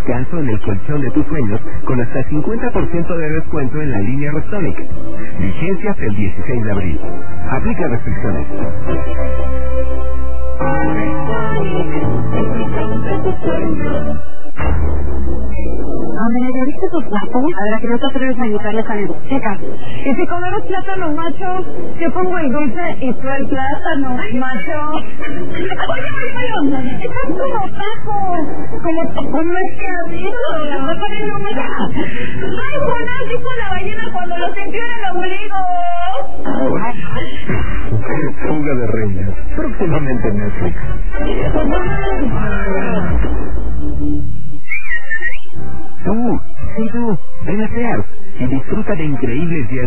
descanso en el colchón de tus sueños con hasta 50% de descuento en la línea Restonic. Vigencia hasta el 16 de abril. Aplica restricciones. ¿Viste tu plato? A ver, que no te atreves a invitarles a mi boteca. Y si comemos plátano macho, yo pongo el dulce y tú el plátano macho. Oye, estás como taco, como un mercadito. No ponen número. Ay, Jonás dijo la ballena cuando lo sintió en el ombligo. Fuga de reinas. Próximamente en Netflix. Tú, ven a Sears y disfruta de increíbles días